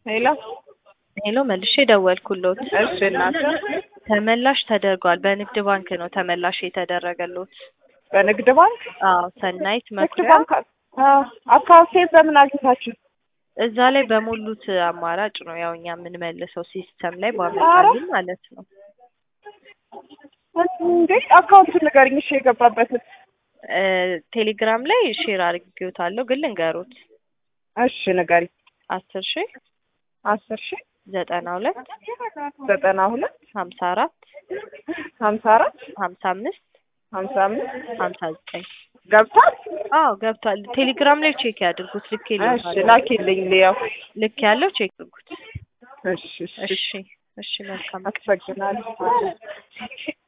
ሄሎ ሄሎ መልሼ ደወልኩሎት። እሺ እናት ተመላሽ ተደርጓል። በንግድ ባንክ ነው ተመላሽ የተደረገሎት። በንግድ ባንክ ሰናይት ንግድ መኩሪያ ባንክ አካውንቴ በምን አግኝታችሁ? እዛ ላይ በሙሉት አማራጭ ነው ያው እኛ የምንመልሰው ሲስተም ላይ ባመጣልን ማለት ነው። እንዴ አካውንቱን ንገሪኝ እሺ የገባበትን። ቴሌግራም ላይ ሼር አድርጌዎታለሁ ግን ልንገሩት። እሺ ንገሪኝ። 10,000 10,000 92 92 54 54 55 55 59 ገብቷል? አዎ ገብቷል። ቴሌግራም ላይ ቼክ ያድርጉት። ልክ እሺ ይልዎታል። ላኪልኝ ሊያው። ልክ ያለው ቼክ ያድርጉት። እሺ እሺ መልካም አመሰግናለሁ።